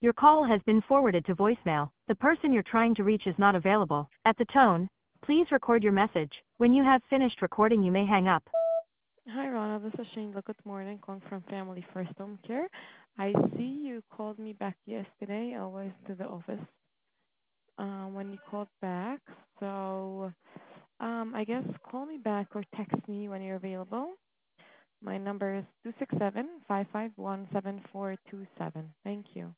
Your call has been forwarded to voicemail. The person you're trying to reach is not available. At the tone, please record your message. When you have finished recording, you may hang up. Hi, Ronald. This is Shane. Good morning. Calling from Family First Home Care. I see you called me back yesterday. I was to the office when you called back. So I guess call me back or text me when you're available. My number is 267-551-7427. Thank you.